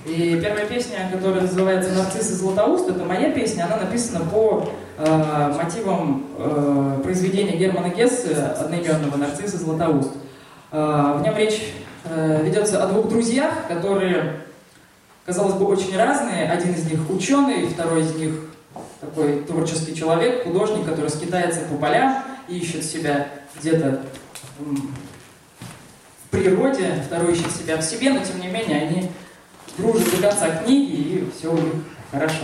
И первая песня, которая называется «Нарцисс и Златоуст», это моя песня, она написана по мотивам произведения Германа Гессе одноименного «Нарцисс и Златоуст». В нем речь ведется о двух друзьях, которые, казалось бы, очень разные. Один из них ученый, второй из них такой творческий человек, художник, который скитается по полям и ищет себя где-то в природе, второй ищет себя в себе, но тем не менее они дружат до конца книги, и все у них хорошо.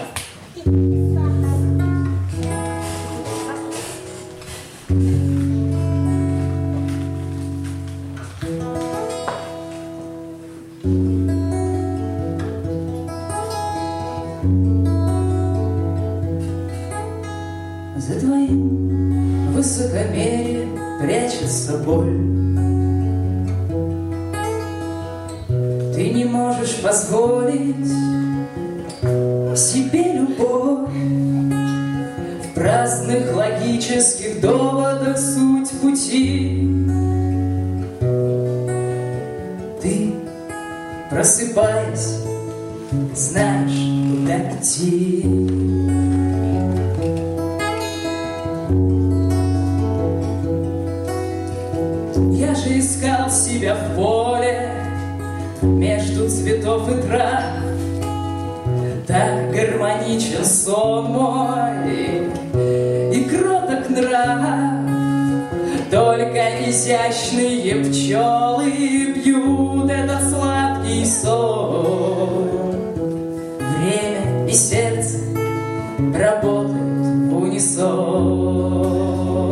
За твоим высокомерием прячется боль. Ты не можешь позволить себе любовь. В праздных логических доводах суть пути. Ты, просыпаясь, знаешь, куда идти. Я же искал себя в поле между цветов и трав. Так гармоничен сон мой и кроток нрав. Только изящные пчелы пьют этот сладкий сон. Время и сердце работают в унисон.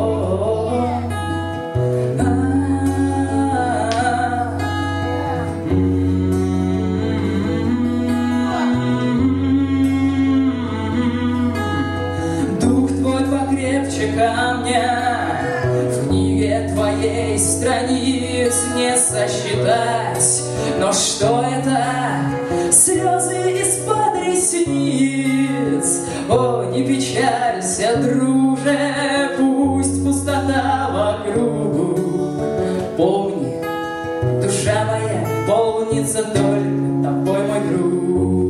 Камня в книге твоей страниц не сосчитать. Но что это? Слезы из-под ресниц. О, не печалься, друже, пусть пустота вокруг. Помни, душа моя полнится только тобой, мой друг.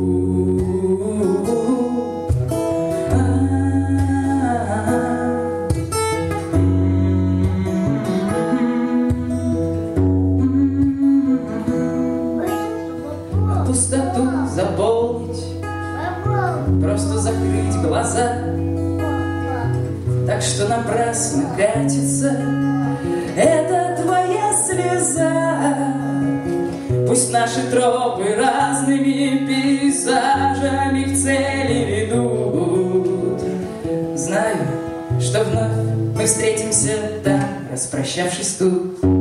Пустоту заполнить, просто закрыть глаза. Так что напрасно катится эта твоя слеза. Пусть наши тропы разными пейзажами к цели ведут. Знаю, что вновь мы встретимся там, распрощавшись тут.